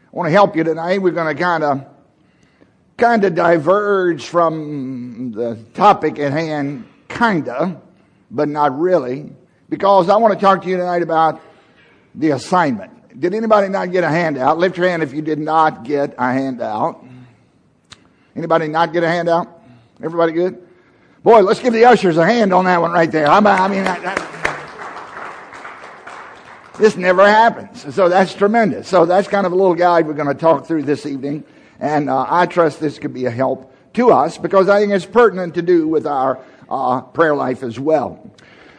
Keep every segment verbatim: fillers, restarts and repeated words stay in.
I want to help you tonight. We're going to kind of kind of diverge from the topic at hand, kind of, but not really, because I want to talk to you tonight about the assignment. Did anybody not get a handout? Lift your hand if you did not get a handout. Anybody not get a handout? Everybody good? Boy, let's give the ushers a hand on that one right there. I mean, that, that, this never happens. So that's tremendous. So that's kind of a little guide we're going to talk through this evening. And uh, I trust this could be a help to us because I think it's pertinent to do with our uh, prayer life as well.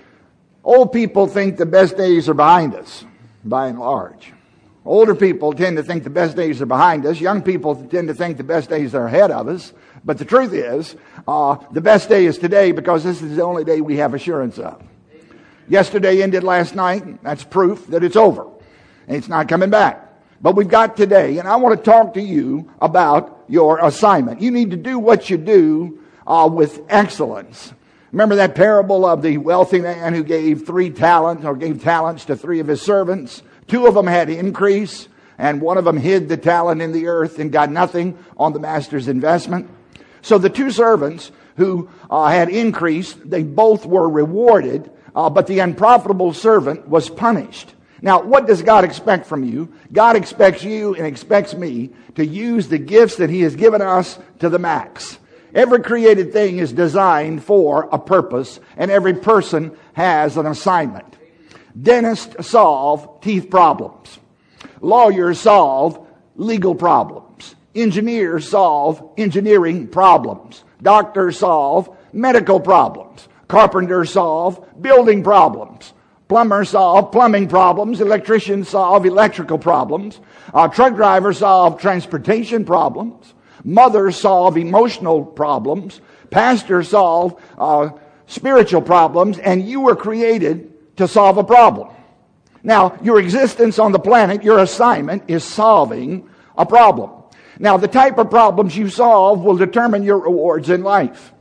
Old people think the best days are behind us, by and large. Older people tend to think the best days are behind us. Young people tend to think the best days are ahead of us. But the truth is, uh, the best day is today because this is the only day we have assurance of. Yesterday ended last night. That's proof that it's over. And it's not coming back. But we've got today, and I want to talk to you about your assignment. You need to do what you do uh, with excellence. Remember that parable of the wealthy man who gave three talents, or gave talents to three of his servants? Two of them had increase, and one of them hid the talent in the earth and got nothing on the master's investment. So the two servants who uh, had increase, they both were rewarded, uh, but the unprofitable servant was punished. Now, what does God expect from you? God expects you and expects me to use the gifts that He has given us to the max. Every created thing is designed for a purpose, and every person has an assignment. Dentists solve teeth problems. Lawyers solve legal problems. Engineers solve engineering problems. Doctors solve medical problems. Carpenters solve building problems. Plumbers solve plumbing problems. Electricians solve electrical problems. Uh, truck drivers solve transportation problems. Mothers solve emotional problems. Pastors solve uh, spiritual problems. And you were created to solve a problem. Now, your existence on the planet, your assignment is solving a problem. Now, the type of problems you solve will determine your rewards in life.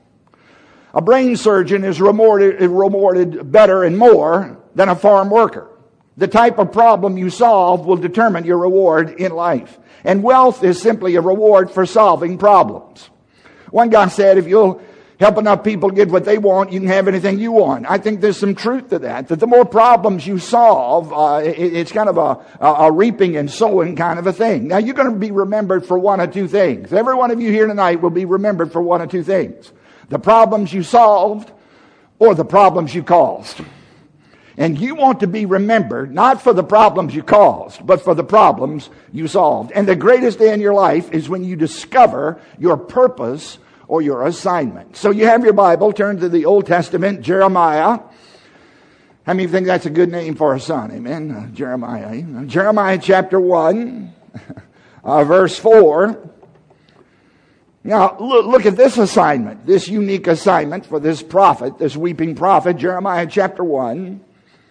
A brain surgeon is rewarded, rewarded better and more than a farm worker. The type of problem you solve will determine your reward in life. And wealth is simply a reward for solving problems. One guy said, if you'll help enough people get what they want, you can have anything you want. I think there's some truth to that. That the more problems you solve, uh, it, it's kind of a, a reaping and sowing kind of a thing. Now, you're going to be remembered for one of two things. Every one of you here tonight will be remembered for one of two things. The problems you solved or the problems you caused. And you want to be remembered not for the problems you caused, but for the problems you solved. And the greatest day in your life is when you discover your purpose or your assignment. So you have your Bible, turn to the Old Testament, Jeremiah. How many think that's a good name for a son? Amen. Uh, Jeremiah. Jeremiah chapter one, uh, verse four. Now, look, look at this assignment, this unique assignment for this prophet, this weeping prophet, Jeremiah chapter one.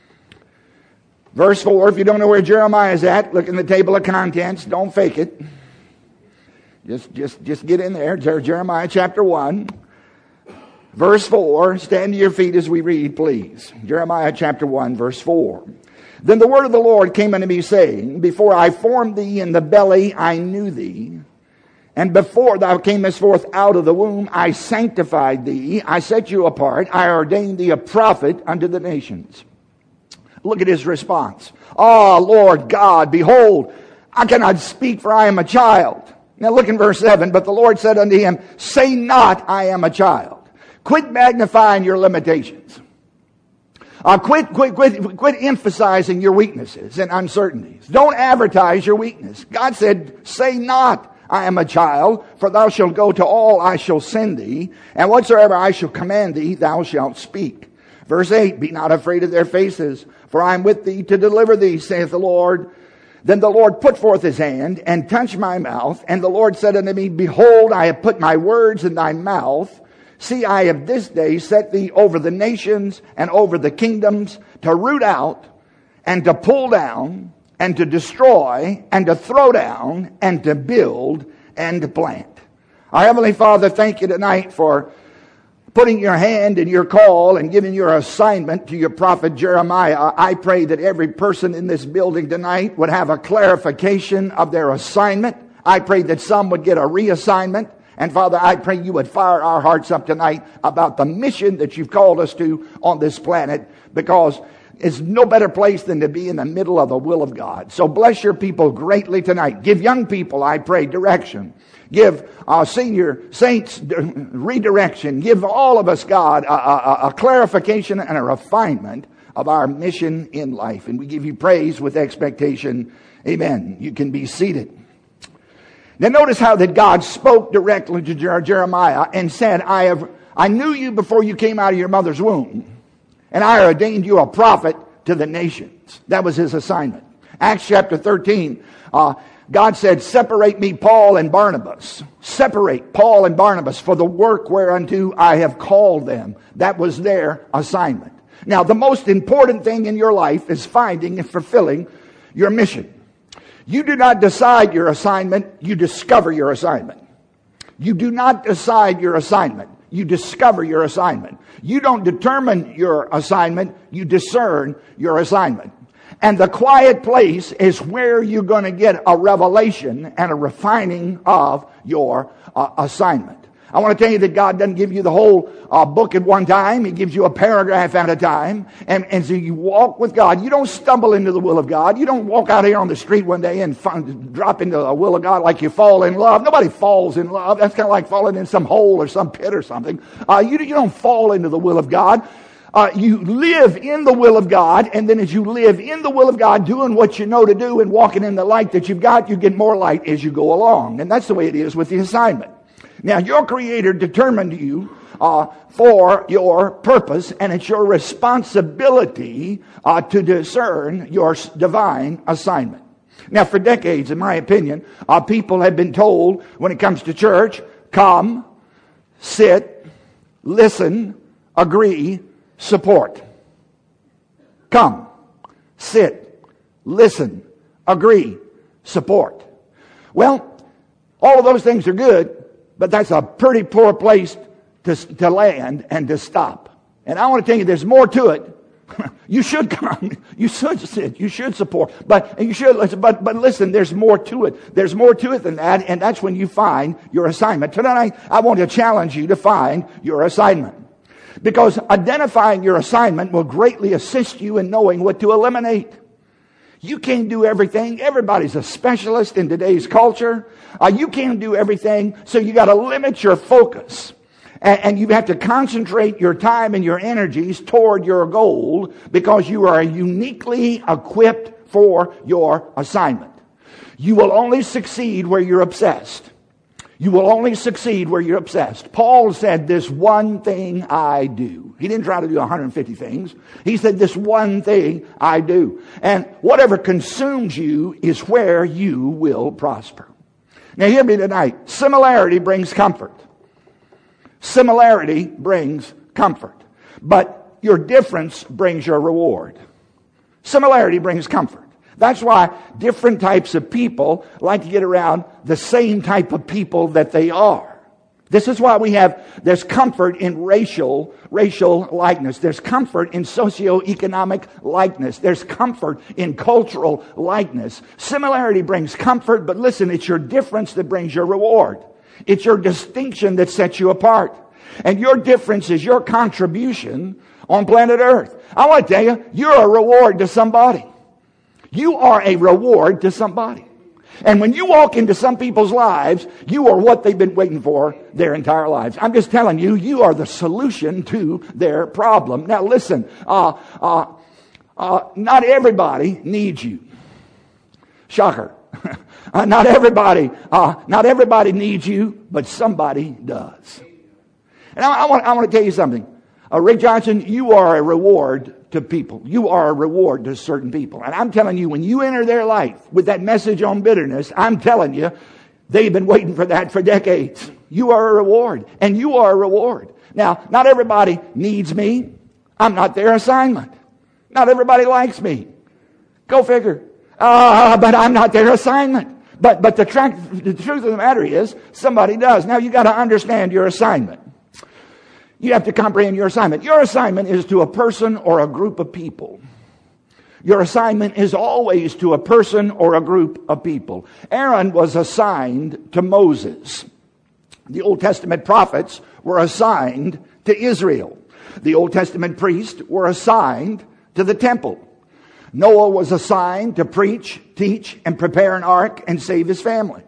Verse four, if you don't know where Jeremiah is at, look in the table of contents. Don't fake it. Just, just, just get in there. Jeremiah chapter one. Verse four. Stand to your feet as we read, please. Jeremiah chapter one, verse four. Then the word of the Lord came unto me, saying, before I formed thee in the belly, I knew thee. And before thou camest forth out of the womb, I sanctified thee. I set you apart. I ordained thee a prophet unto the nations. Look at his response. Ah, Lord God, behold, I cannot speak, for I am a child. Now look in verse seven. But the Lord said unto him, say not, I am a child. Quit magnifying your limitations. Uh, quit, quit, quit, quit emphasizing your weaknesses and uncertainties. Don't advertise your weakness. God said, say not, I am a child, for thou shalt go to all I shall send thee, and whatsoever I shall command thee, thou shalt speak. Verse eight, be not afraid of their faces, for I am with thee to deliver thee, saith the Lord. Then the Lord put forth his hand and touched my mouth, and the Lord said unto me, behold, I have put my words in thy mouth. See, I have this day set thee over the nations and over the kingdoms, to root out and to pull down and to destroy and to throw down and to build and to plant. Our Heavenly Father, thank you tonight for putting your hand in your call and giving your assignment to your prophet Jeremiah, I pray that every person in this building tonight would have a clarification of their assignment. I pray that some would get a reassignment. And Father, I pray you would fire our hearts up tonight about the mission that you've called us to on this planet, because it's no better place than to be in the middle of the will of God. So bless your people greatly tonight. Give young people, I pray, direction. Give uh, senior saints redirection. Give all of us, God, a, a, a clarification and a refinement of our mission in life. And we give you praise with expectation. Amen. You can be seated. Now notice how that God spoke directly to Jeremiah and said, I have, I knew you before you came out of your mother's womb, and I ordained you a prophet to the nations. That was his assignment. Acts chapter thirteen, uh, God said, separate me Paul and Barnabas. Separate Paul and Barnabas for the work whereunto I have called them. That was their assignment. Now the most important thing in your life is finding and fulfilling your mission. You do not decide your assignment, you discover your assignment. You do not decide your assignment, you discover your assignment. You don't determine your assignment, you discern your assignment. And the quiet place is where you're going to get a revelation and a refining of your uh, assignment. I want to tell you that God doesn't give you the whole uh, book at one time. He gives you a paragraph at a time. And, and so you walk with God. You don't stumble into the will of God. You don't walk out here on the street one day and find, drop into the will of God like you fall in love. Nobody falls in love. That's kind of like falling in some hole or some pit or something. Uh, you, you don't fall into the will of God. Uh, you live in the will of God, and then as you live in the will of God, doing what you know to do and walking in the light that you've got, you get more light as you go along. And that's the way it is with the assignment. Now, your Creator determined you uh, for your purpose, and it's your responsibility uh, to discern your divine assignment. Now, for decades, in my opinion, uh, people have been told when it comes to church, come, sit, listen, agree, support. Come, sit, listen, agree, support. Well, all of those things are good, but that's a pretty poor place to, to land and to stop. And I want to tell you, there's more to it. You should come. You should sit. You should support. But you should listen. But but listen, there's more to it. There's more to it than that, and that's when you find your assignment. Tonight, I want to challenge you to find your assignment, because identifying your assignment will greatly assist you in knowing what to eliminate. You can't do everything. Everybody's a specialist in today's culture. Uh, you can't do everything, so you got to limit your focus. And, and you have to concentrate your time and your energies toward your goal, because you are uniquely equipped for your assignment. You will only succeed where you're obsessed. You will only succeed where you're obsessed. Paul said, this one thing I do. He didn't try to do one hundred fifty things. He said, this one thing I do. And whatever consumes you is where you will prosper. Now hear me tonight. Similarity brings comfort. Similarity brings comfort. But your difference brings your reward. Similarity brings comfort. That's why different types of people like to get around the same type of people that they are. This is why we have, there's comfort in racial, racial likeness. There's comfort in socioeconomic likeness. There's comfort in cultural likeness. Similarity brings comfort, but listen, it's your difference that brings your reward. It's your distinction that sets you apart. And your difference is your contribution on planet Earth. I want to tell you, you're a reward to somebody. You are a reward to somebody. And when you walk into some people's lives, you are what they've been waiting for their entire lives. I'm just telling you, you are the solution to their problem. Now listen, uh, uh, uh, not everybody needs you. Shocker. uh, not everybody, uh, not everybody needs you, but somebody does. And I, I want, I want to tell you something. Uh, Rick Johnson, you are a reward to people. You are a reward to certain people. And I'm telling you, when you enter their life with that message on bitterness, I'm telling you, they've been waiting for that for decades. You are a reward, and you are a reward. Now, not everybody needs me. I'm not their assignment. Not everybody likes me. Go figure. Uh, but I'm not their assignment. But but the, tra- the truth of the matter is, somebody does. Now, you got to understand your assignment. You have to comprehend your assignment. Your assignment is to a person or a group of people. Your assignment is always to a person or a group of people. Aaron was assigned to Moses. The Old Testament prophets were assigned to Israel. The Old Testament priests were assigned to the temple. Noah was assigned to preach, teach, and prepare an ark and save his family.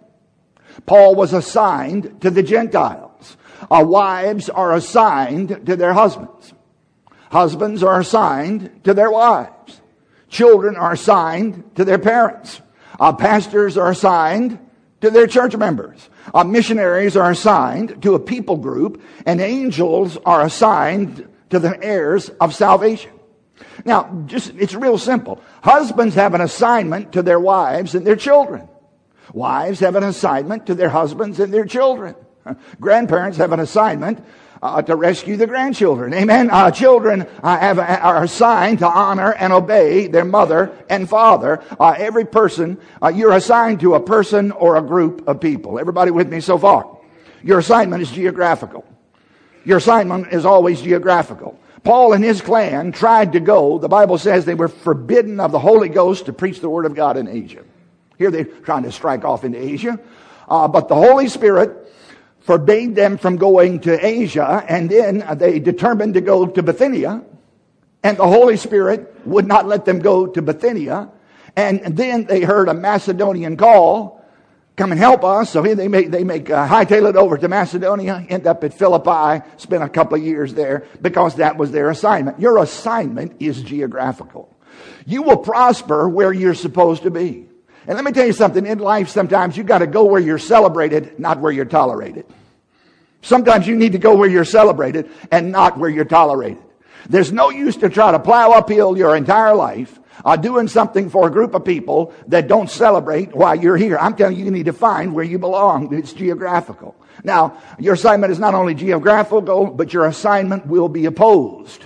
Paul was assigned to the Gentiles. Our wives are assigned to their husbands. Husbands are assigned to their wives. Children are assigned to their parents. Our pastors are assigned to their church members. Our missionaries are assigned to a people group, and angels are assigned to the heirs of salvation. Now, just it's real simple. Husbands have an assignment to their wives and their children. Wives have an assignment to their husbands and their children. Grandparents have an assignment uh, to rescue the grandchildren. Amen. Uh, children uh, have, are assigned to honor and obey their mother and father. Uh, every person, uh, you're assigned to a person or a group of people. Everybody with me so far? Your assignment is geographical. Your assignment is always geographical. Paul and his clan tried to go. The Bible says they were forbidden of the Holy Ghost to preach the Word of God in Asia. Here they're trying to strike off into Asia. Uh, but the Holy Spirit forbade them from going to Asia, and then they determined to go to Bithynia, and the Holy Spirit would not let them go to Bithynia, and then they heard a Macedonian call, come and help us. So they make, they make uh, hightail it over to Macedonia, end up at Philippi, spend a couple of years there, because that was their assignment. Your assignment is geographical. You will prosper where you're supposed to be. And let me tell you something, in life sometimes you got to go where you're celebrated, not where you're tolerated. Sometimes you need to go where you're celebrated and not where you're tolerated. There's no use to try to plow uphill your entire life uh, doing something for a group of people that don't celebrate while you're here. I'm telling you, you need to find where you belong. It's geographical. Now, your assignment is not only geographical, but your assignment will be opposed.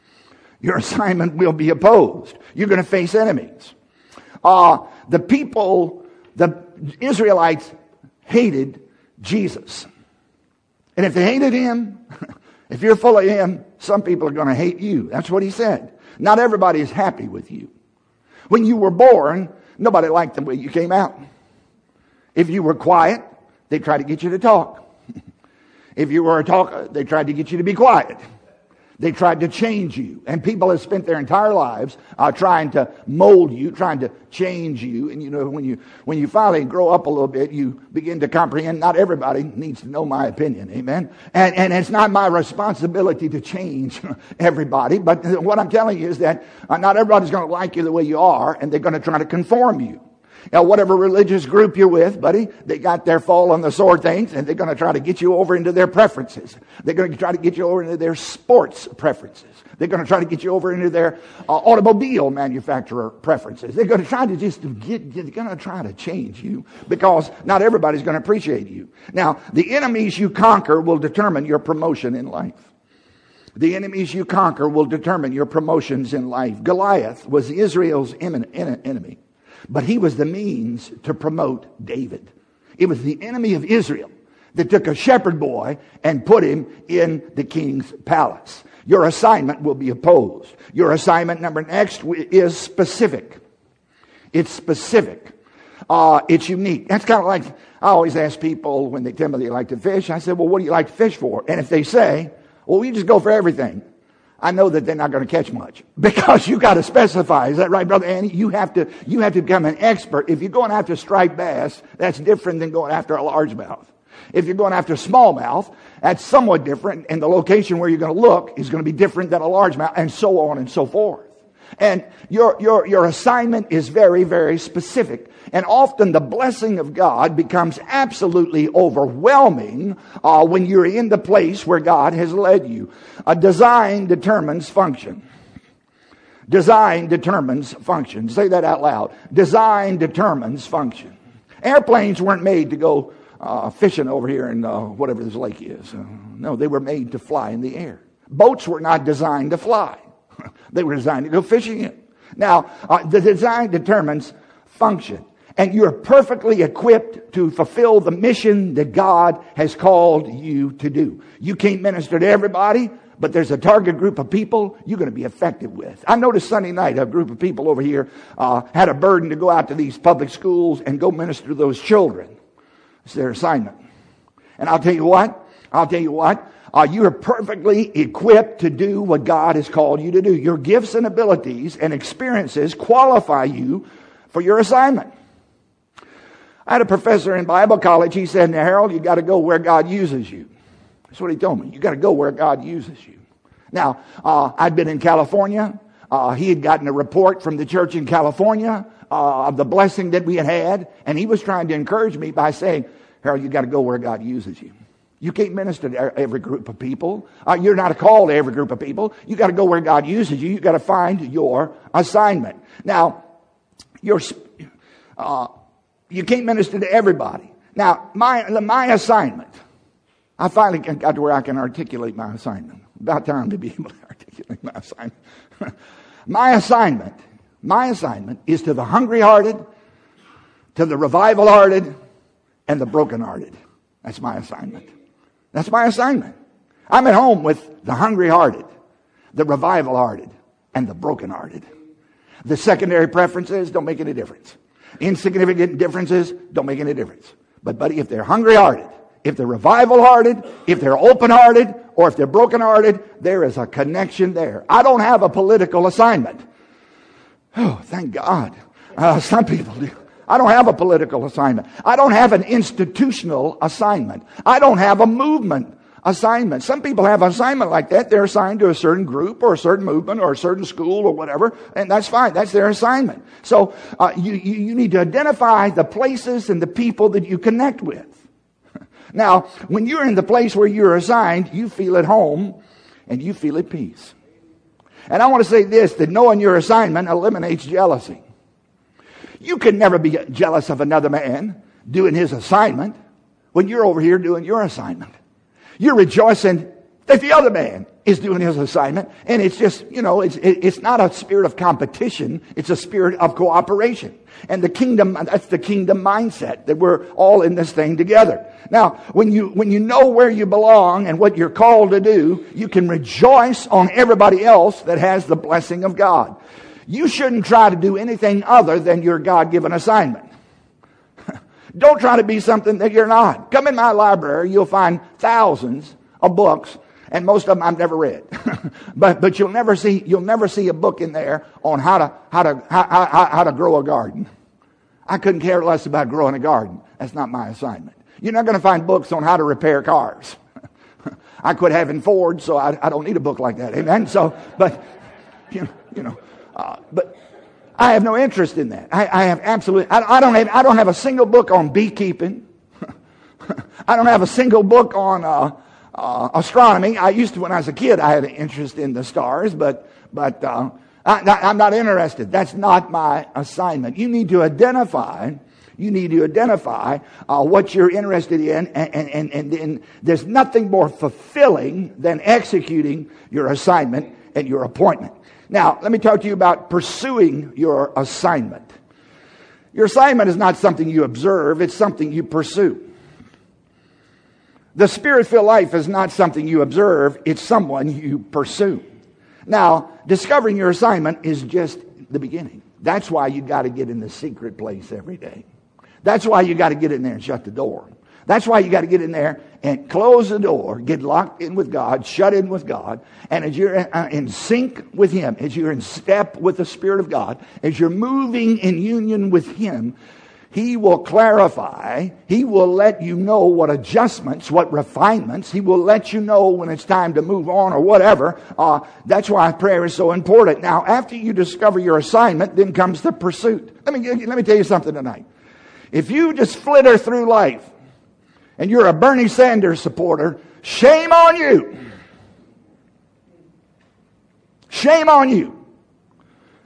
Your assignment will be opposed. You're going to face enemies. Uh, the people, the Israelites hated Jesus. And if they hated him, if you're full of him, some people are going to hate you. That's what he said. Not everybody is happy with you. When you were born, nobody liked the way you came out. If you were quiet, they tried to get you to talk. If you were a talker, they tried to get you to be quiet. They tried to change you. And people have spent their entire lives uh, trying to mold you, trying to change you. And you know, when you when you finally grow up a little bit, you begin to comprehend not everybody needs to know my opinion. Amen? And, and it's not my responsibility to change everybody. But what I'm telling you is that uh, not everybody's going to like you the way you are, and they're going to try to conform you. Now, whatever religious group you're with, buddy, they got their fall on the sword things, and they're going to try to get you over into their preferences. They're going to try to get you over into their sports preferences. They're going to try to get you over into their uh, automobile manufacturer preferences. They're going to try to just get, they're going to try to change you because not everybody's going to appreciate you. Now, the enemies you conquer will determine your promotion in life. The enemies you conquer will determine your promotions in life. Goliath was Israel's enemy. But he was the means to promote David. It was the enemy of Israel that took a shepherd boy and put him in the king's palace. Your assignment will be opposed. Your assignment number next is specific. It's specific. Uh, it's unique. That's kind of like, I always ask people when they tell me they like to fish, I said, well, what do you like to fish for? And if they say, well, we just go for everything, I know that they're not going to catch much because you got to specify. Is that right, Brother Andy? You have to, you have to become an expert. If you're going after striped bass, that's different than going after a largemouth. If you're going after smallmouth, that's somewhat different, and the location where you're going to look is going to be different than a largemouth, and so on and so forth. And your, your, your assignment is very, very specific. And often the blessing of God becomes absolutely overwhelming uh, when you're in the place where God has led you. A design determines function. Design determines function. Say that out loud. Design determines function. Airplanes weren't made to go uh, fishing over here in uh, whatever this lake is. Uh, no, they were made to fly in the air. Boats were not designed to fly. They were designed to go fishing in. Now, uh, the design determines function. And you're perfectly equipped to fulfill the mission that God has called you to do. You can't minister to everybody, but there's a target group of people you're going to be effective with. I noticed Sunday night a group of people over here uh, had a burden to go out to these public schools and go minister to those children. It's their assignment. And I'll tell you what, I'll tell you what, uh, you are perfectly equipped to do what God has called you to do. Your gifts and abilities and experiences qualify you for your assignment. I had a professor in Bible college. He said, now, Harold, you got to go where God uses you. That's what he told me. You got to go where God uses you. Now, uh, I'd been in California. Uh, he had gotten a report from the church in California uh, of the blessing that we had had. And he was trying to encourage me by saying, Harold, you got to go where God uses you. You can't minister to every group of people. Uh, you're not called to every group of people. You got to go where God uses you. You got to find your assignment. Now, your uh, you can't minister to everybody. Now, my my assignment. I finally got to where I can articulate my assignment. About time to be able to articulate my assignment. my assignment, my assignment is to the hungry-hearted, to the revival-hearted, and the broken-hearted. That's my assignment. That's my assignment. I'm at home with the hungry-hearted, the revival-hearted, and the broken-hearted. The secondary preferences don't make any difference. Insignificant differences don't make any difference. But, buddy, if they're hungry-hearted, if they're revival-hearted, if they're open-hearted, or if they're broken-hearted, there is a connection there. I don't have a political assignment. Oh, thank God. Uh, some people do. I don't have a political assignment. I don't have an institutional assignment. I don't have a movement assignment. Some people have an assignment like that. They're assigned to a certain group or a certain movement or a certain school or whatever, and that's fine. That's their assignment. So uh, you, you, you need to identify the places and the people that you connect with. Now, when you're in the place where you're assigned, you feel at home and you feel at peace. And I want to say this, that knowing your assignment eliminates jealousy. You can never be jealous of another man doing his assignment when you're over here doing your assignment. You're rejoicing that the other man is doing his assignment. And it's just, you know, it's it's not a spirit of competition. It's a spirit of cooperation. And the kingdom, that's the kingdom mindset, that we're all in this thing together. Now, when you when you know where you belong and what you're called to do, you can rejoice on everybody else that has the blessing of God. You shouldn't try to do anything other than your God-given assignment. Don't try to be something that you're not. Come in my library, you'll find thousands of books, and most of them I've never read. but but you'll never see you'll never see a book in there on how to how to how, how, how to grow a garden. I couldn't care less about growing a garden. That's not my assignment. You're not going to find books on how to repair cars. I quit having Ford, so I, I don't need a book like that. Amen. So, but you know, you know, uh, but. I have no interest in that. I, I have absolutely, I, I don't have, I don't have a single book on beekeeping. I don't have a single book on uh, uh, astronomy. I used to, when I was a kid, I had an interest in the stars, but but uh, I, I'm not interested. That's not my assignment. You need to identify. You need to identify uh, what you're interested in, and, and, and, and then there's nothing more fulfilling than executing your assignment and your appointment. Now, let me talk to you about pursuing your assignment. Your assignment is not something you observe, it's something you pursue. The Spirit-filled life is not something you observe, it's someone you pursue. Now, discovering your assignment is just the beginning. That's why you got to get in the secret place every day. That's why you got to get in there and shut the door. That's why you got to get in there and close the door, get locked in with God, shut in with God. And as you're in sync with Him, as you're in step with the Spirit of God, as you're moving in union with Him, He will clarify. He will let you know what adjustments, what refinements. He will let you know when it's time to move on or whatever. Uh, that's why prayer is so important. Now, after you discover your assignment, then comes the pursuit. Let me, let me tell you something tonight. If you just flitter through life, and you're a Bernie Sanders supporter, shame on you. Shame on you.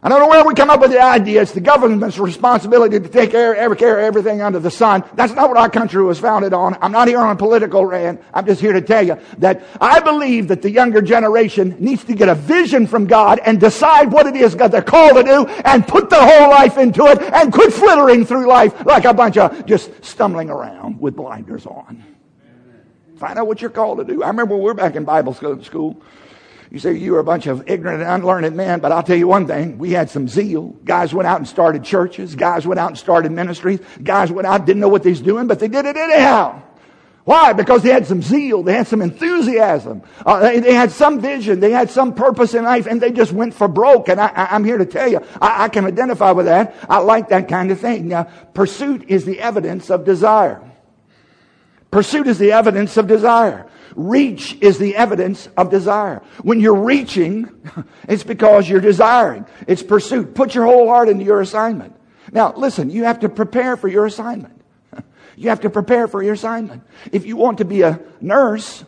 I don't know where we come up with the idea it's the government's responsibility to take care, every care of everything under the sun. That's not what our country was founded on. I'm not here on a political rant. I'm just here to tell you that I believe that the younger generation needs to get a vision from God and decide what it is that they're called to do and put their whole life into it and quit flittering through life like a bunch of just stumbling around with blinders on. Find out what you're called to do. I remember when we were back in Bible school. You say you were a bunch of ignorant and unlearned men, but I'll tell you one thing. We had some zeal. Guys went out and started churches. Guys went out and started ministries. Guys went out, didn't know what they was doing, but they did it anyhow. Why? Because they had some zeal. They had some enthusiasm. Uh, they, they had some vision. They had some purpose in life, and they just went for broke. And I, I, I'm here to tell you, I, I can identify with that. I like that kind of thing. Now, pursuit is the evidence of desire. Pursuit is the evidence of desire. Reach is the evidence of desire. When you're reaching, it's because you're desiring. It's pursuit. Put your whole heart into your assignment. Now, listen, you have to prepare for your assignment. You have to prepare for your assignment. If you want to be a nurse,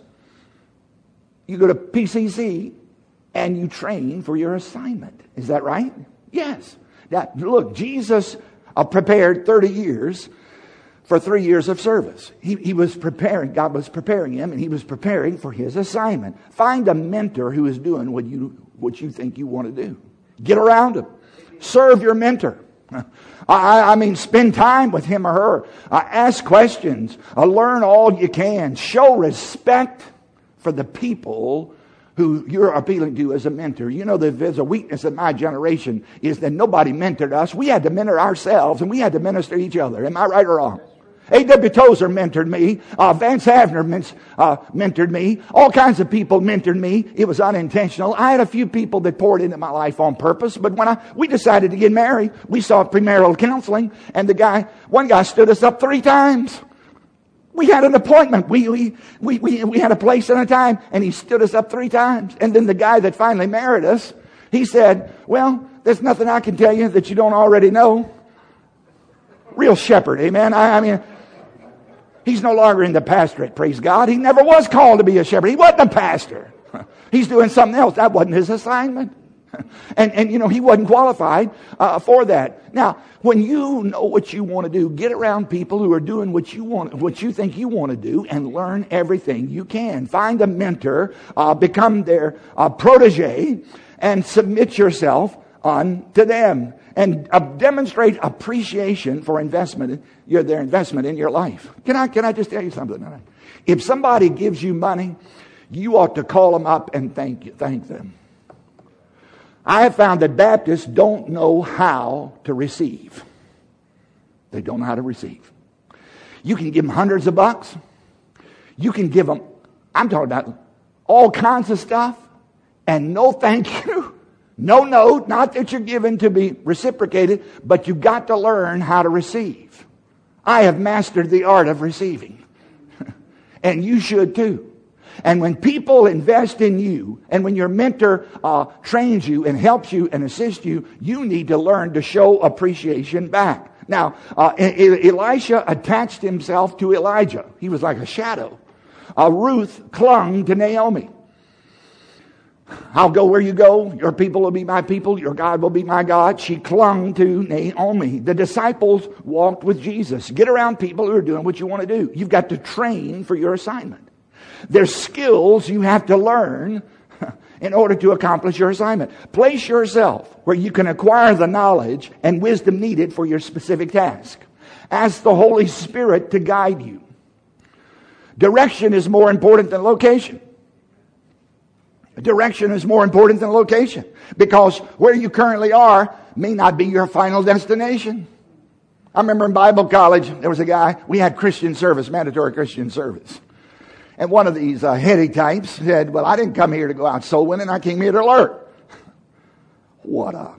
you go to P C C and you train for your assignment. Is that right? Yes. Now, look, Jesus uh, prepared thirty years for three years of service. He, he was preparing, God was preparing him, and he was preparing for his assignment. Find a mentor who is doing what you, what you think you want to do. Get around him. Serve your mentor. I, I mean, spend time with him or her. Uh, ask questions. Uh, learn all you can. Show respect for the people who you're appealing to as a mentor. You know, there's a weakness in my generation is that nobody mentored us. We had to mentor ourselves, and we had to minister each other. Am I right or wrong? A W Tozer mentored me. Uh, Vance Havner men- uh, mentored me. All kinds of people mentored me. It was unintentional. I had a few people that poured into my life on purpose. But when I we decided to get married, we saw premarital counseling, and the guy, one guy stood us up three times. We had an appointment. We, we, we, we, we had a place and a time, and he stood us up three times. And then the guy that finally married us, he said, well, there's nothing I can tell you that you don't already know. Real shepherd, amen. I, I mean, he's no longer in the pastorate, praise God. He never was called to be a shepherd. He wasn't a pastor. He's doing something else. That wasn't his assignment. And, and you know, he wasn't qualified uh, for that. Now, when you know what you want to do, get around people who are doing what you want, what you think you want to do, and learn everything you can. Find a mentor, uh, become their uh, protege, and submit yourself unto them. And uh, demonstrate appreciation for investment, your, their investment in your life. Can I, can I just tell you something? If somebody gives you money, you ought to call them up and thank you, thank them. I have found that Baptists don't know how to receive. They don't know how to receive. You can give them hundreds of bucks. You can give them, I'm talking about all kinds of stuff, and no thank you. No note, not that you're given to be reciprocated, but you've got to learn how to receive. I have mastered the art of receiving. And you should too. And when people invest in you, and when your mentor uh, trains you and helps you and assists you, you need to learn to show appreciation back. Now, uh, E- Elisha attached himself to Elijah. He was like a shadow. Uh, Ruth clung to Naomi. I'll go where you go. Your people will be my people. Your God will be my God. She clung to Naomi. The disciples walked with Jesus. Get around people who are doing what you want to do. You've got to train for your assignment. There's skills you have to learn in order to accomplish your assignment. Place yourself where you can acquire the knowledge and wisdom needed for your specific task. Ask the Holy Spirit to guide you. Direction is more important than location. Direction is more important than location, because where you currently are may not be your final destination. I remember in Bible college, there was a guy, we had Christian service, mandatory Christian service. And one of these uh, heady types said, well, I didn't come here to go out soul winning, I came here to learn. What a...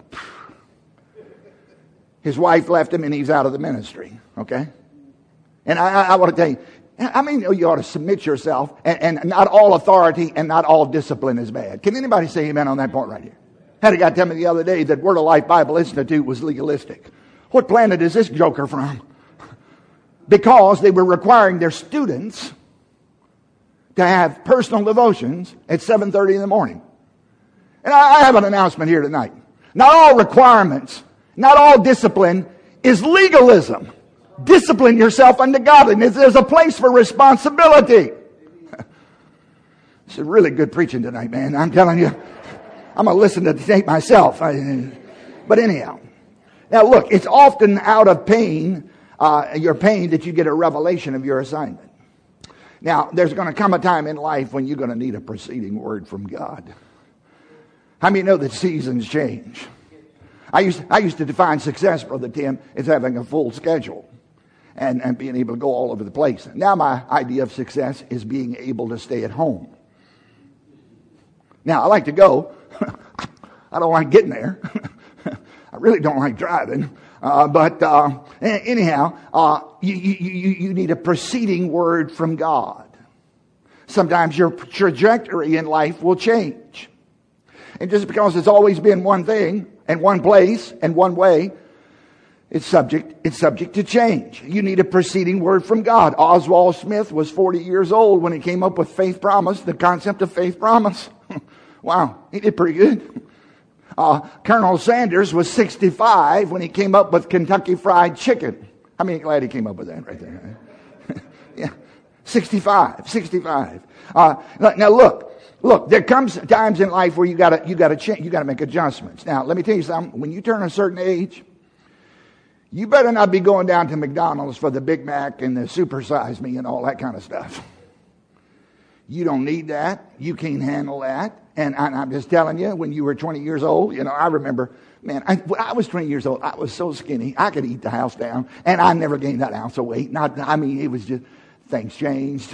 His wife left him and he's out of the ministry, okay? And I, I, I want to tell you, I mean, you ought to submit yourself, and, and not all authority and not all discipline is bad. Can anybody say amen on that point right here? Had a guy tell me the other day that Word of Life Bible Institute was legalistic. What planet is this joker from? Because they were requiring their students to have personal devotions at seven thirty in the morning. And I, I have an announcement here tonight. Not all requirements, not all discipline is legalism. Discipline yourself unto godliness. There's a place for responsibility. This is really good preaching tonight, man. I'm telling you. I'm going to listen to the tape myself. I, but anyhow. Now look, it's often out of pain, uh, your pain, that you get a revelation of your assignment. Now, there's going to come a time in life when you're going to need a preceding word from God. How many know that seasons change? I used, I used to define success, Brother Tim, as having a full schedule. And, and being able to go all over the place. Now my idea of success is being able to stay at home. Now I like to go. I don't like getting there. I really don't like driving. Uh, but uh, anyhow, uh, you, you, you need a preceding word from God. Sometimes your trajectory in life will change. And just because it's always been one thing and one place and one way, It's subject, it's subject to change. You need a preceding word from God. Oswald Smith was forty years old when he came up with faith promise, the concept of faith promise. Wow, he did pretty good. Uh, Colonel Sanders was sixty-five when he came up with Kentucky Fried Chicken. How many glad he came up with that right there? Yeah, sixty-five, sixty-five. Uh, now look, look, there comes times in life where you gotta, you gotta change, you gotta make adjustments. Now, let me tell you something. When you turn a certain age, you better not be going down to McDonald's for the Big Mac and the Super Size Me and all that kind of stuff. You don't need that. You can't handle that. And I'm just telling you, when you were twenty years old, you know, I remember, man, I, when I was twenty years old, I was so skinny, I could eat the house down. And I never gained that ounce of weight. Not, I mean, it was just, things changed.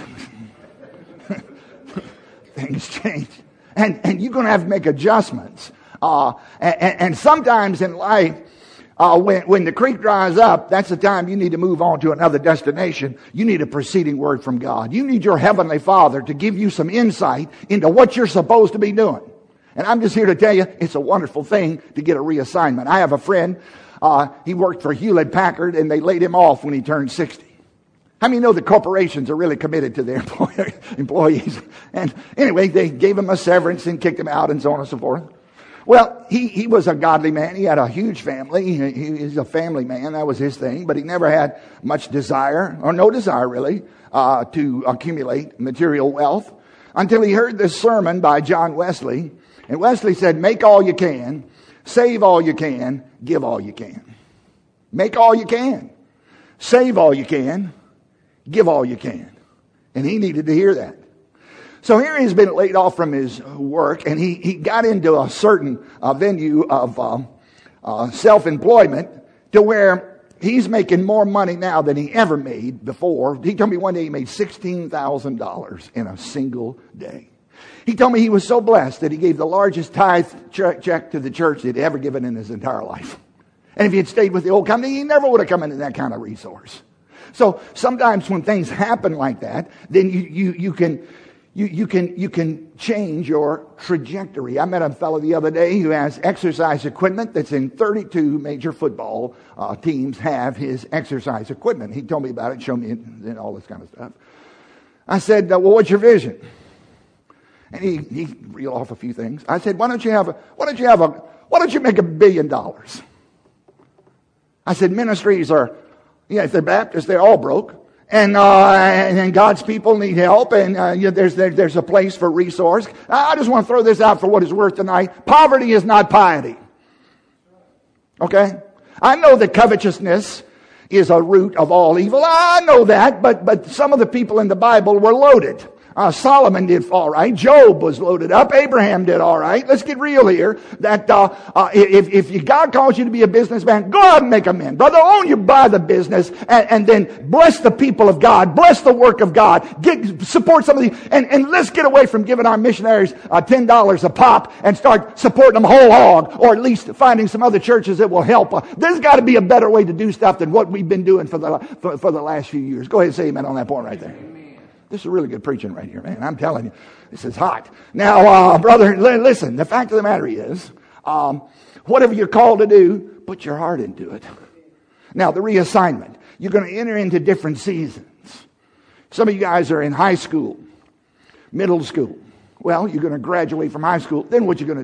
Things changed. And, and you're going to have to make adjustments. Uh, and, and sometimes in life, Uh, when, when the creek dries up, that's the time you need to move on to another destination. You need a preceding word from God. You need your Heavenly Father to give you some insight into what you're supposed to be doing. And I'm just here to tell you, it's a wonderful thing to get a reassignment. I have a friend, uh, he worked for Hewlett Packard, and they laid him off when he turned sixty. How many know that corporations are really committed to their employees? And anyway, they gave him a severance and kicked him out and so on and so forth. Well, he, he was a godly man. He had a huge family. He, he was a family man. That was his thing. But he never had much desire, or no desire really, uh, to accumulate material wealth until he heard this sermon by John Wesley. And Wesley said, make all you can, save all you can, give all you can. Make all you can, save all you can, give all you can. And he needed to hear that. So here he's been laid off from his work, and he, he got into a certain uh, venue of um, uh, self-employment to where he's making more money now than he ever made before. He told me one day he made sixteen thousand dollars in a single day. He told me he was so blessed that he gave the largest tithe check to the church that he'd ever given in his entire life. And if he had stayed with the old company, he never would have come into that kind of resource. So sometimes when things happen like that, then you, you, you can... You, you can you can change your trajectory. I met a fellow the other day who has exercise equipment that's in thirty-two major football uh, teams have his exercise equipment. He told me about it, showed me it, and all this kind of stuff. I said, uh, well, what's your vision? And he, he reeled off a few things. I said, why don't you have a, why don't you have a, why don't you make a billion dollars? I said, ministries are, yeah, if they're Baptists, they're all broke. And, uh, and and God's people need help, and uh, you know, there's there, there's a place for resource. I just want to throw this out for what it's worth tonight. Poverty is not piety. Okay? I know that covetousness is a root of all evil. I know that, but but some of the people in the Bible were loaded. Uh, Solomon did all right. Job was loaded up. Abraham did all right. Let's get real here. That uh, uh, if if you, God calls you to be a businessman, go out and make amends, brother. Own you by the business, and, and then bless the people of God, bless the work of God. Get support some of the and and let's get away from giving our missionaries uh, ten dollars a pop and start supporting them whole hog, or at least finding some other churches that will help. Uh, there's got to be a better way to do stuff than what we've been doing for the for, for the last few years. Go ahead and say amen on that point right there. This is really good preaching right here, man. I'm telling you, this is hot. Now, uh, brother, listen, the fact of the matter is, um, whatever you're called to do, put your heart into it. Now, the reassignment. You're going to enter into different seasons. Some of you guys are in high school, middle school. Well, you're going to graduate from high school. Then what you going to do?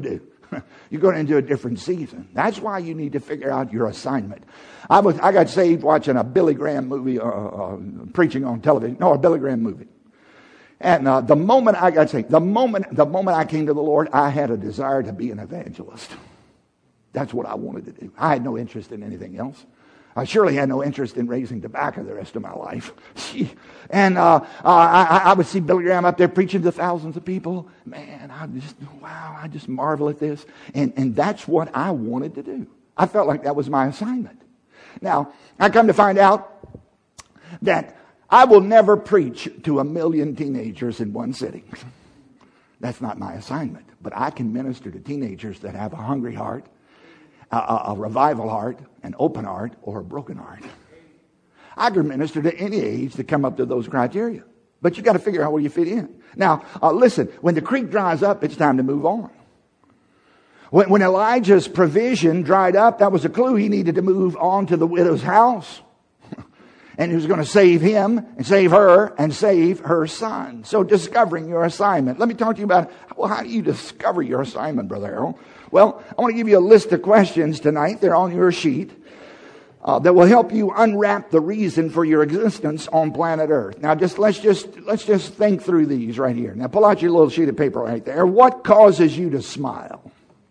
You're going into a different season. That's why you need to figure out your assignment. I was I got saved watching a Billy Graham movie, uh, uh, preaching on television. No, a Billy Graham movie. And uh, the moment I got saved, the moment the moment I came to the Lord, I had a desire to be an evangelist. That's what I wanted to do. I had no interest in anything else. I surely had no interest in raising tobacco the rest of my life. and uh, uh, I, I would see Billy Graham up there preaching to thousands of people. Man, I just, wow, I just marvel at this. And, and that's what I wanted to do. I felt like that was my assignment. Now, I come to find out that I will never preach to a million teenagers in one sitting. That's not my assignment. But I can minister to teenagers that have a hungry heart, A, a revival heart, an open heart, or a broken heart. I can minister to any age that come up to those criteria. But you got to figure out where you fit in. Now, uh, listen, when the creek dries up, it's time to move on. When, when Elijah's provision dried up, that was a clue he needed to move on to the widow's house. And he was going to save him and save her and save her son. So discovering your assignment. Let me talk to you about, well, how do you discover your assignment, Brother Harold? Well, I want to give you a list of questions tonight. They're on your sheet. Uh, that will help you unwrap the reason for your existence on planet Earth. Now, just let's just let's just think through these right here. Now, pull out your little sheet of paper right there. What causes you to smile?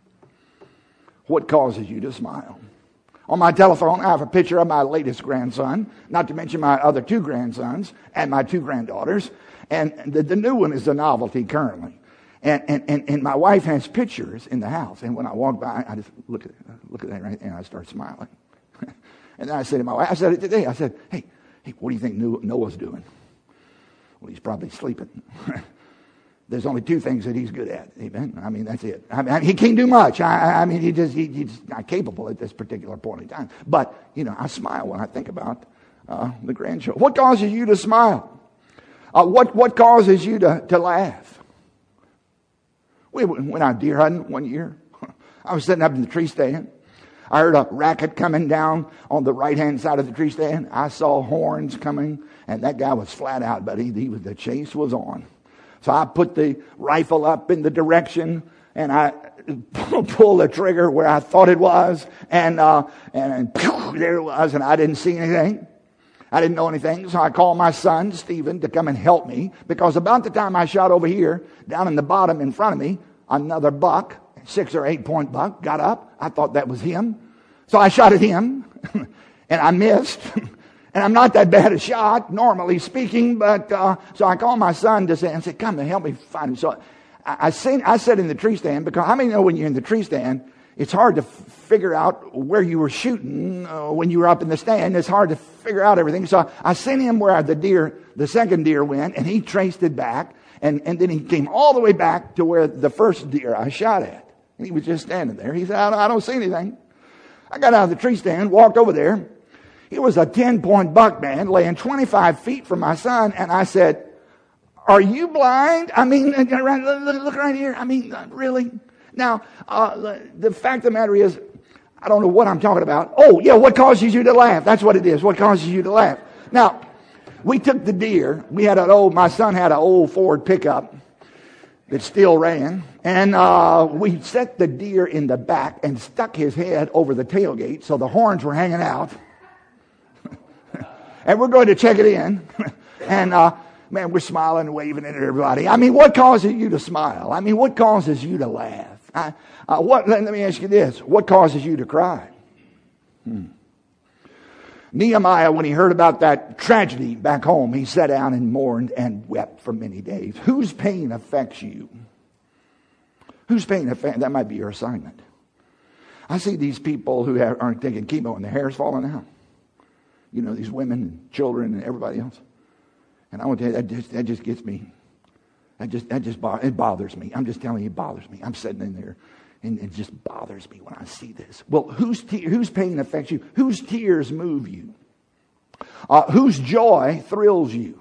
What causes you to smile? On my telephone, I have a picture of my latest grandson, not to mention my other two grandsons and my two granddaughters. And the, the new one is a novelty currently. And, and, and, and my wife has pictures in the house. And when I walk by, I just look at look at that right there and I start smiling. And then I said to my wife, I said it today, I said, hey, hey, what do you think Noah's doing? Well, he's probably sleeping. There's only two things that he's good at. Amen. I mean, that's it. I mean, he can't do much. I, I mean, he just he, he's not capable at this particular point in time. But, you know, I smile when I think about uh, the grandchildren. What causes you to smile? Uh, what, what causes you to, to laugh? We went out deer hunting one year. I was sitting up in the tree stand. I heard a racket coming down on the right-hand side of the tree stand. I saw horns coming, and that guy was flat out, but he, he was, the chase was on. So I put the rifle up in the direction, and I pulled the trigger where I thought it was, and uh, and, and pew, there it was, and I didn't see anything. I didn't know anything, so I called my son, Stephen, to come and help me, because about the time I shot over here, down in the bottom in front of me, another buck, six or eight point buck, got up. I thought that was him. So I shot at him, and I missed. And I'm not that bad a shot, normally speaking, but uh, so I called my son to say, and said, come and help me find him. So I, I, seen, I sat in the tree stand, because how many know when you're in the tree stand, it's hard to f- figure out where you were shooting uh, when you were up in the stand. It's hard to figure out everything. So I sent him where the deer, the second deer went, and he traced it back. And, and then he came all the way back to where the first deer I shot at. And he was just standing there. He said, I don't, I don't see anything. I got out of the tree stand, walked over there. He was a ten-point buck, man, laying twenty-five feet from my son. And I said, are you blind? I mean, look right here. I mean, really? Now, uh, the fact of the matter is, I don't know what I'm talking about. Oh, yeah, what causes you to laugh? That's what it is. What causes you to laugh? Now, we took the deer. We had an old, my son had an old Ford pickup that still ran. And uh, we set the deer in the back and stuck his head over the tailgate so the horns were hanging out. And we're going to check it in. And, uh, man, we're smiling and waving at everybody. I mean, what causes you to smile? I mean, what causes you to laugh? I, uh, what? Let, let me ask you this. What causes you to cry? Hmm. Nehemiah, when he heard about that tragedy back home, he sat down and mourned and wept for many days. Whose pain affects you? Whose pain affects? That might be your assignment. I see these people who have, aren't taking chemo and their hair's falling out. You know, these women and children and everybody else. And I want to tell you, that just, that just gets me. That just, that just bo- it bothers me. I'm just telling you, it bothers me. I'm sitting in there, and it just bothers me when I see this. Well, whose te- whose pain affects you? Whose tears move you? Uh, whose joy thrills you?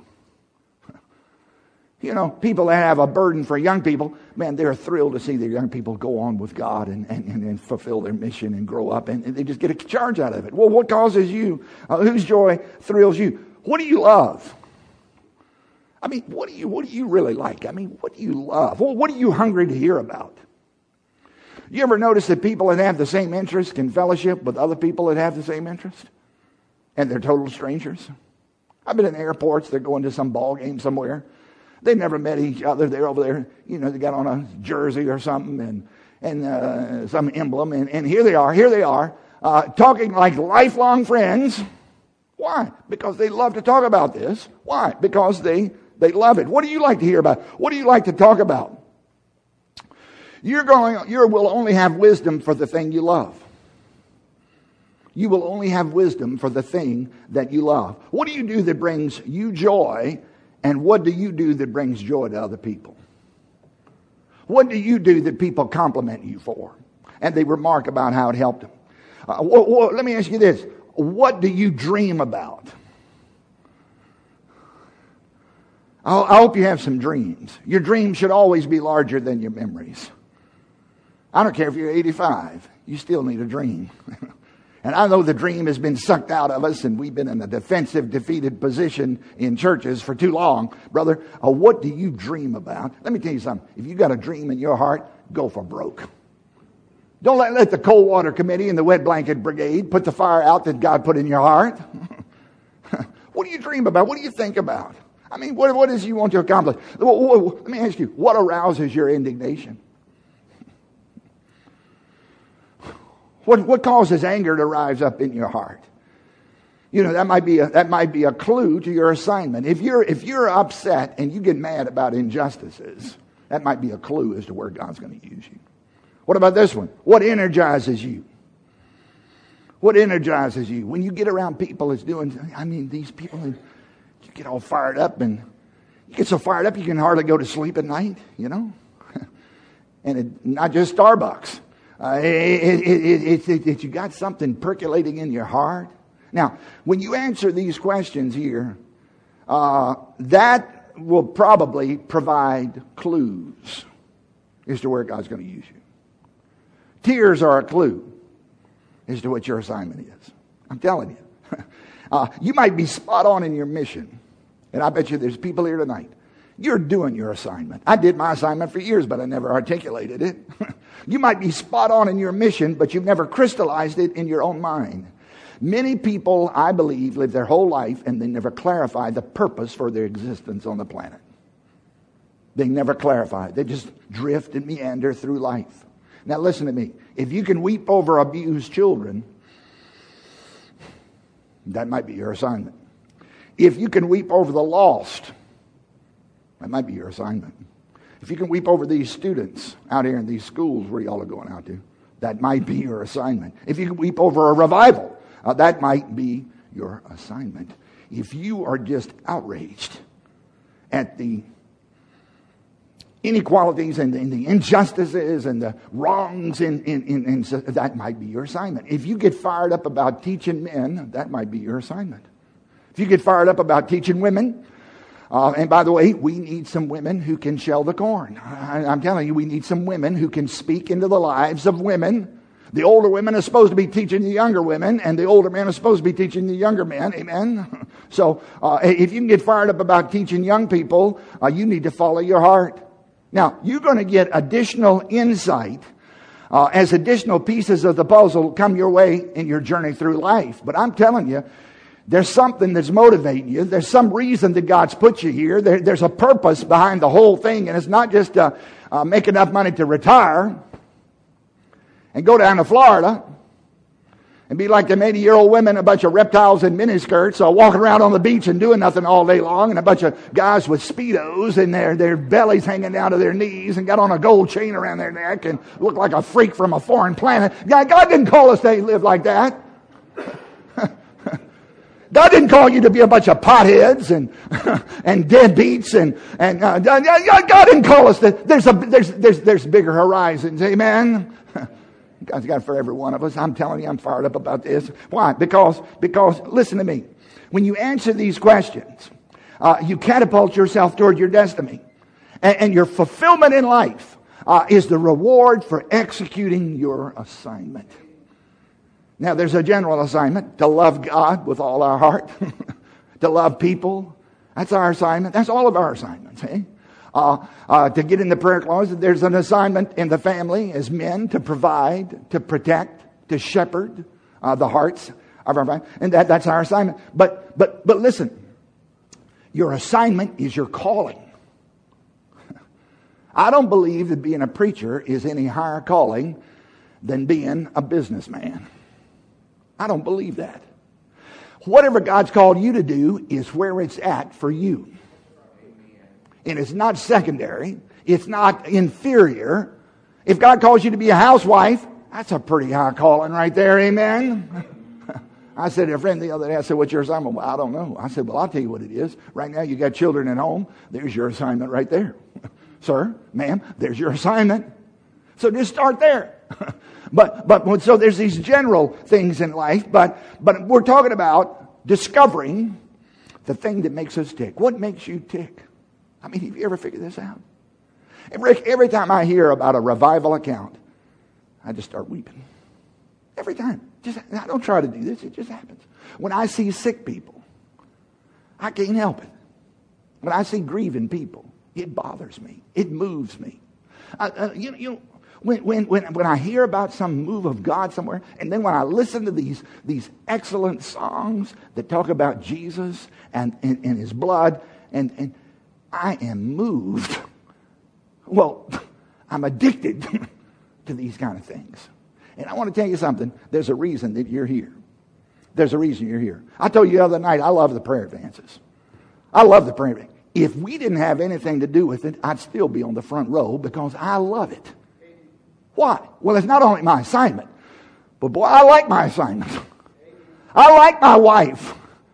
You know, people that have a burden for young people, man, they're thrilled to see their young people go on with God and, and, and fulfill their mission and grow up, and, and they just get a charge out of it. Well, what causes you? Uh, whose joy thrills you? What do you love? I mean, what do you what do you really like? I mean, what do you love? Well, what are you hungry to hear about? You ever notice that people that have the same interest can fellowship with other people that have the same interest? And they're total strangers. I've been in airports, they're going to some ball game somewhere. They've never met each other. They're over there, you know, they got on a jersey or something and, and uh, some emblem. And, and here they are, here they are, uh, talking like lifelong friends. Why? Because they love to talk about this. Why? Because they, they love it. What do you like to hear about? What do you like to talk about? You're going, you will only have wisdom for the thing you love. You will only have wisdom for the thing that you love. What do you do that brings you joy? And what do you do that brings joy to other people? What do you do that people compliment you for? And they remark about how it helped them. Uh, well, well, let me ask you this. What do you dream about? I'll, I hope you have some dreams. Your dreams should always be larger than your memories. I don't care if you're eighty-five. You still need a dream. And I know the dream has been sucked out of us, and we've been in a defensive, defeated position in churches for too long. Brother, uh, what do you dream about? Let me tell you something. If you got a dream in your heart, go for broke. Don't let, let the cold water committee and the wet blanket brigade put the fire out that God put in your heart. What do you dream about? What do you think about? I mean, what, what is it you want to accomplish? Let me ask you, what arouses your indignation? What, what causes anger to rise up in your heart? You know, that might be a, that might be a clue to your assignment. If you're, if you're upset and you get mad about injustices, that might be a clue as to where God's going to use you. What about this one? What energizes you? What energizes you? When you get around people that's doing, I mean, these people, you get all fired up and you get so fired up you can hardly go to sleep at night, you know? And it, not just Starbucks. Uh, it, it, it, it, it, you got something percolating in your heart. Now, when you answer these questions here, uh, that will probably provide clues as to where God's going to use you. Tears are a clue as to what your assignment is. I'm telling you. uh, you might be spot on in your mission. And I bet you there's people here tonight. You're doing your assignment. I did my assignment for years, but I never articulated it. You might be spot on in your mission, but you've never crystallized it in your own mind. Many people, I believe, live their whole life and they never clarify the purpose for their existence on the planet. They never clarify. They just drift and meander through life. Now listen to me. If you can weep over abused children, that might be your assignment. If you can weep over the lost, that might be your assignment. If you can weep over these students out here in these schools where y'all are going out to, that might be your assignment. If you can weep over a revival, uh, that might be your assignment. If you are just outraged at the inequalities and the, and the injustices and the wrongs, in, in, in, in, that might be your assignment. If you get fired up about teaching men, that might be your assignment. If you get fired up about teaching women, Uh, and by the way, we need some women who can shell the corn. I, I'm telling you, we need some women who can speak into the lives of women. The older women are supposed to be teaching the younger women, and the older men are supposed to be teaching the younger men. Amen? So uh, if you can get fired up about teaching young people, uh, you need to follow your heart. Now, you're going to get additional insight uh, as additional pieces of the puzzle come your way in your journey through life. But I'm telling you, there's something that's motivating you. There's some reason that God's put you here. There, there's a purpose behind the whole thing. And it's not just to uh, make enough money to retire and go down to Florida and be like them eighty-year-old women, a bunch of reptiles in miniskirts, uh, walking around on the beach and doing nothing all day long, and a bunch of guys with Speedos and their, their bellies hanging down to their knees and got on a gold chain around their neck and look like a freak from a foreign planet. God, God didn't call us to live like that. God didn't call you to be a bunch of potheads and and deadbeats and and uh, God didn't call us to. There's a there's there's there's bigger horizons. Amen. God's got it for every one of us. I'm telling you, I'm fired up about this. Why? Because because listen to me. When you answer these questions, uh, you catapult yourself toward your destiny, and, and your fulfillment in life uh, is the reward for executing your assignment. Now, there's a general assignment to love God with all our heart, to love people. That's our assignment. That's all of our assignments. Eh? uh, uh, to get in the prayer closet. There's an assignment in the family as men to provide, to protect, to shepherd uh, the hearts of our family. And that, that's our assignment. But, but, but listen, your assignment is your calling. I don't believe that being a preacher is any higher calling than being a businessman. I don't believe that. Whatever God's called you to do is where it's at for you. And it's not secondary. It's not inferior. If God calls you to be a housewife, that's a pretty high calling right there. Amen. I said to a friend the other day, I said, what's your assignment? Well, I don't know. I said, well, I'll tell you what it is. Right now, you got children at home. There's your assignment right there. Sir, ma'am, there's your assignment. So just start there. but, but, so there's these general things in life, but, but we're talking about discovering the thing that makes us tick. What makes you tick? I mean, have you ever figured this out? Every, every time I hear about a revival account, I just start weeping. Every time. Just, I don't try to do this. It just happens. When I see sick people, I can't help it. When I see grieving people, it bothers me. It moves me. Uh, uh, you, you know, when, when, when, when I hear about some move of God somewhere, and then when I listen to these, these excellent songs that talk about Jesus and, and, and his blood, and, and I am moved. Well, I'm addicted to these kind of things. And I want to tell you something. There's a reason that you're here. There's a reason you're here. I told you the other night, I love the prayer advances. I love the prayer advances. If we didn't have anything to do with it, I'd still be on the front row because I love it. Why? Well, it's not only my assignment, but boy, I like my assignment. I like my wife.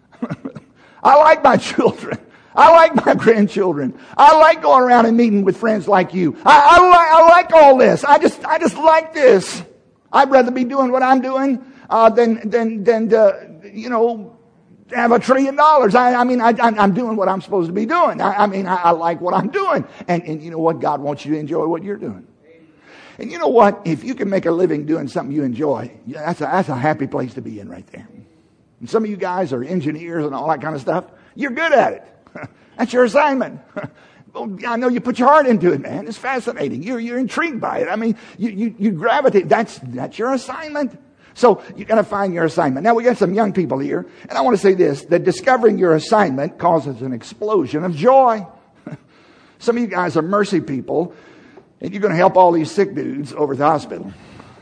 I like my children. I like my grandchildren. I like going around and meeting with friends like you. I, I, like, I like all this. I just, I just like this. I'd rather be doing what I'm doing uh, than, than, than, uh, you know, have a trillion dollars. I, I mean, I, I'm doing what I'm supposed to be doing. I, I mean, I, I like what I'm doing. And, and you know what? God wants you to enjoy what you're doing. And you know what? If you can make a living doing something you enjoy, that's a, that's a happy place to be in right there. And some of you guys are engineers and all that kind of stuff. You're good at it. That's your assignment. Well, I know you put your heart into it, man. It's fascinating. You're, you're intrigued by it. I mean, you, you, you gravitate. That's, that's your assignment. So you got to find your assignment. Now we got some young people here, and I want to say this, that discovering your assignment causes an explosion of joy. Some of you guys are mercy people, and you're going to help all these sick dudes over at the hospital.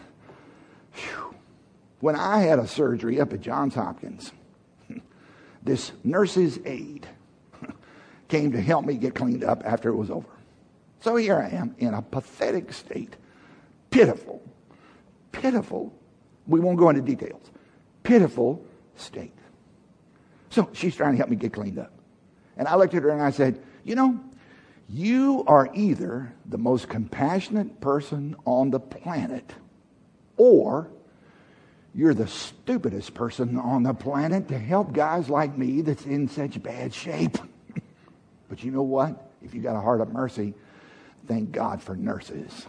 Whew. When I had a surgery up at Johns Hopkins, this nurse's aide came to help me get cleaned up after it was over. So here I am in a pathetic state. Pitiful. Pitiful. We won't go into details. Pitiful state. So she's trying to help me get cleaned up. And I looked at her and I said, you know, you are either the most compassionate person on the planet, or you're the stupidest person on the planet to help guys like me that's in such bad shape. But you know what? If you got a heart of mercy, thank God for nurses.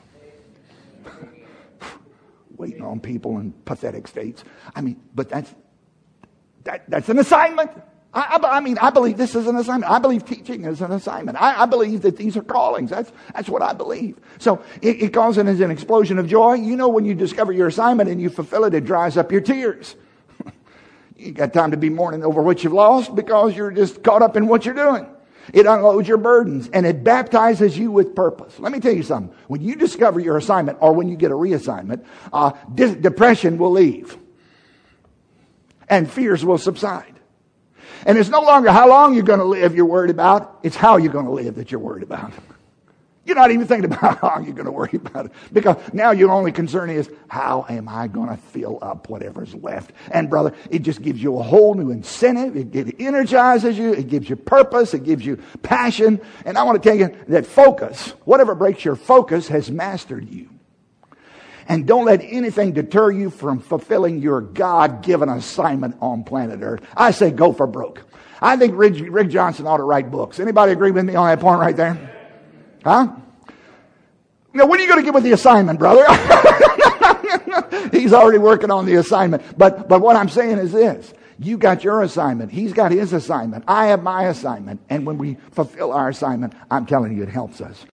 Waiting on people in pathetic states. I mean, but that's that, that's an assignment. I, I, I mean, I believe this is an assignment. I believe teaching is an assignment. I, I believe that these are callings. That's that's what I believe. So it, it causes an explosion of joy. You know, when you discover your assignment and you fulfill it, it dries up your tears. You got time to be mourning over what you've lost because you're just caught up in what you're doing. It unloads your burdens and it baptizes you with purpose. Let me tell you something. When you discover your assignment, or when you get a reassignment, uh, de- depression will leave. And fears will subside. And it's no longer how long you're going to live you're worried about. It's how you're going to live that you're worried about. You're not even thinking about how long you're going to worry about it. Because now your only concern is, how am I going to fill up whatever's left? And brother, it just gives you a whole new incentive. It, it energizes you. It gives you purpose. It gives you passion. And I want to tell you that focus, whatever breaks your focus, has mastered you. And don't let anything deter you from fulfilling your God-given assignment on planet Earth. I say go for broke. I think Rick, Rick Johnson ought to write books. Anybody agree with me on that point right there? Huh? Now, when are you going to get with the assignment, brother? He's already working on the assignment. But, but what I'm saying is this. You got your assignment. He's got his assignment. I have my assignment. And when we fulfill our assignment, I'm telling you, it helps us.